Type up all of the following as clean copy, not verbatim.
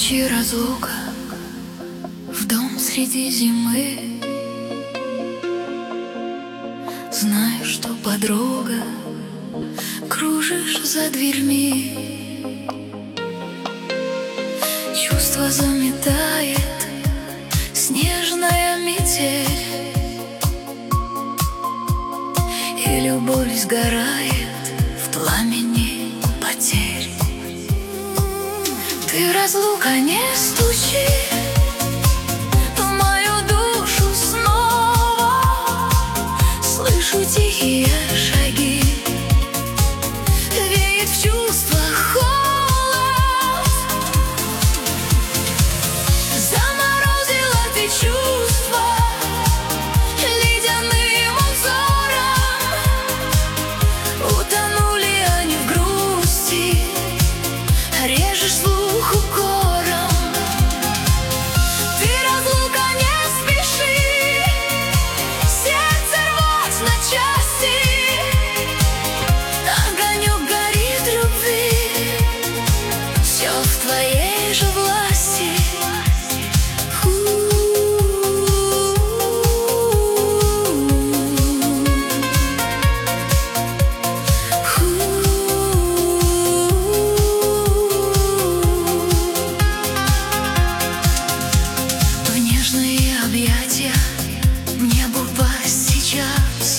ночи разлука, в дом среди зимы. Знаю, что, подруга, кружишь за дверьми. Чувство заметает снежная метель, и любовь сгорает в пламени потерь. Ты, разлука, не стучи в мою душу снова. Слышу тихие шаги, веет в чувствах холод. Заморозила ты чувства ледяным узором. Утонули они в грусти, режешь слух укором. Ты, разлука, не спеши сердце рвать на части. Огонек горит любви, все в твоей же власти. В нежные объятия мне бы упасть сейчас,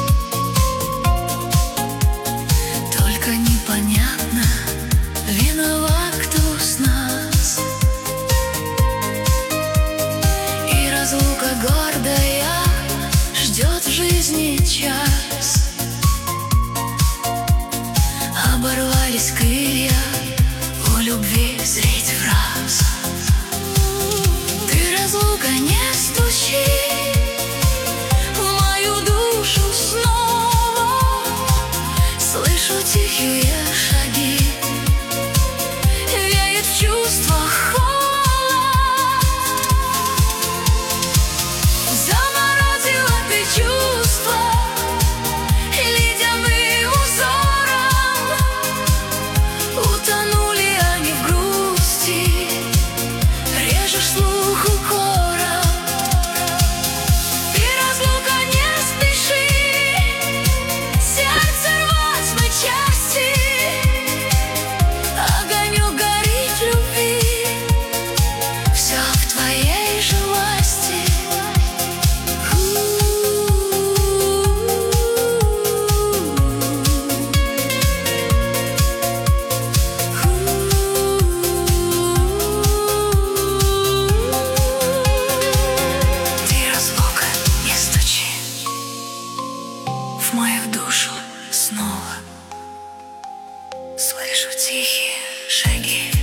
только непонятно, виноват кто с нас. И разлука гордая ждет в жизни час. Оборвались крылья у любви средь фраз. Ты, разлука, не стучи в мою душу снова. Слышу тихие шаги, веет в чувствах холод. Заморозила ты чувства ледяным узором. Утонули они в грусти, режешь слух укором. Ты, разлука, не спеши сердце рвать на части. Огонек горит любви, все в твоей же власти. Ты, разлука, не стучи в мою душу снова. Слышу тихие шаги,